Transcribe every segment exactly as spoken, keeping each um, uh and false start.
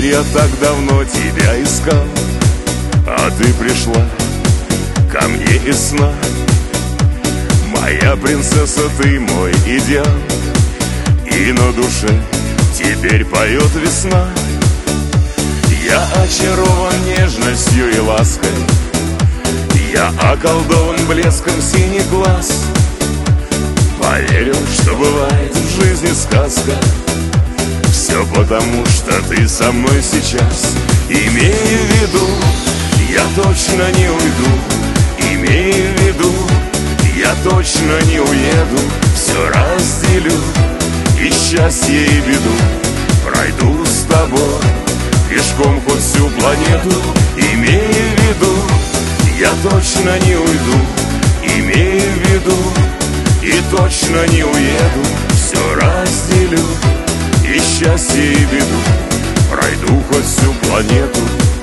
Я так давно тебя искал, а ты пришла ко мне из сна. Моя принцесса, ты мой идеал, и на душе теперь поет весна. Я очарован нежностью и лаской, я околдован блеском синих глаз. Поверил, что бывает в жизни сказка, все потому, что ты со мной сейчас. Имея в виду, я точно не уйду. Имея в виду, я точно не уеду. Все разделю, и счастье, и беду пройду с тобой пешком хоть всю планету. Имея в виду, я точно не уйду. Имея в виду, и точно не уеду. Все разделю, и счастье, и беду пройду хоть всю планету.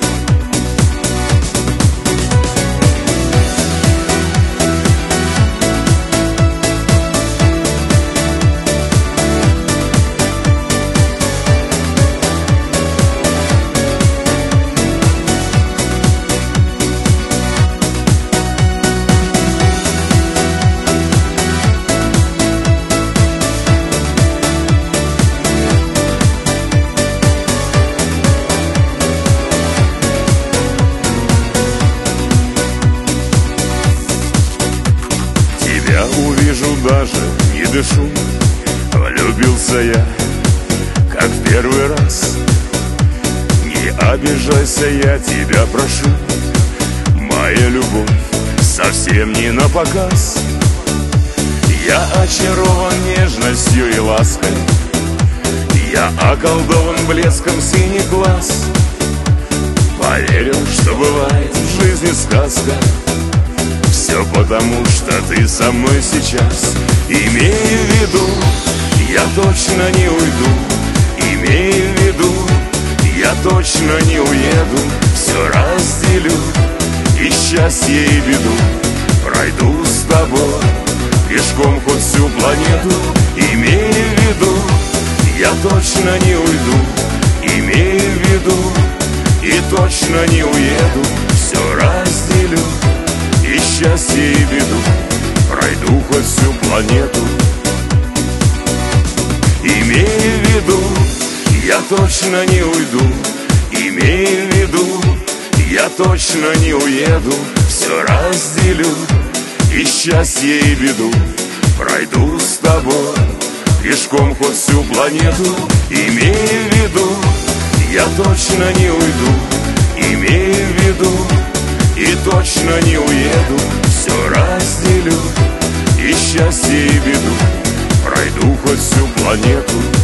Увижу, даже не дышу. Влюбился я, как в первый раз. Не обижайся, я тебя прошу. Моя любовь совсем не напоказ. Я очарован нежностью и лаской, я околдован блеском синих глаз. Поверил, что бывает в жизни сказка, все потому, что ты со мной сейчас. Имея в виду, я точно не уйду. Имея в виду, я точно не уеду. Все разделю, и счастье, и беду пройду с тобой пешком хоть всю планету. Имея в виду, я точно не уйду. Имея в виду, и точно не уеду. Все разделю, и счастье, и беду пройду хоть всю планету. Имея в виду, я точно не уйду. Имея в виду, я точно не уеду. Все разделю, и счастье, и беду пройду с тобой пешком хоть всю планету. Имея в виду, я точно не уйду. Имея в виду, и точно не уеду. Все разделю, и счастье, и беду пройду хоть всю планету.